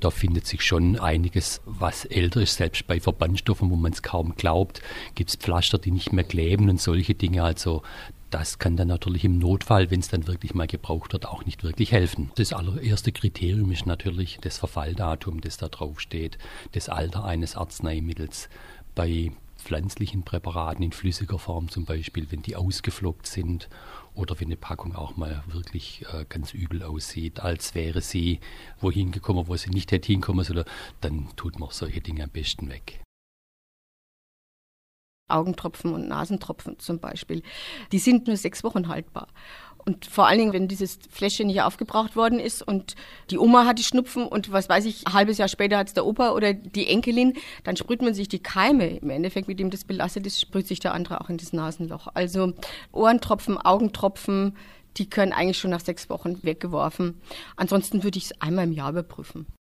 Da findet sich schon einiges, was älter ist. Selbst bei Verbandstoffen, wo man es kaum glaubt, gibt es Pflaster, die nicht mehr kleben und solche Dinge. Also das kann dann natürlich im Notfall, wenn es dann wirklich mal gebraucht wird, auch nicht wirklich helfen. Das allererste Kriterium ist natürlich das Verfalldatum, das da draufsteht, das Alter eines Arzneimittels. Bei pflanzlichen Präparaten in flüssiger Form zum Beispiel, wenn die ausgeflockt sind oder wenn eine Packung auch mal wirklich ganz übel aussieht, als wäre sie wohin gekommen, wo sie nicht hätte hinkommen sollen, dann tut man solche Dinge am besten weg. Augentropfen und Nasentropfen zum Beispiel, die sind nur 6 Wochen haltbar. Und vor allen Dingen, wenn dieses Fläschchen nicht aufgebraucht worden ist und die Oma hat die Schnupfen und was weiß ich, ein halbes Jahr später hat es der Opa oder die Enkelin, dann sprüht man sich die Keime, im Endeffekt, mit dem das belastet ist, sprüht sich der andere auch in das Nasenloch. Also Ohrentropfen, Augentropfen, die können eigentlich schon nach 6 Wochen weggeworfen. Ansonsten würde ich es einmal im Jahr überprüfen.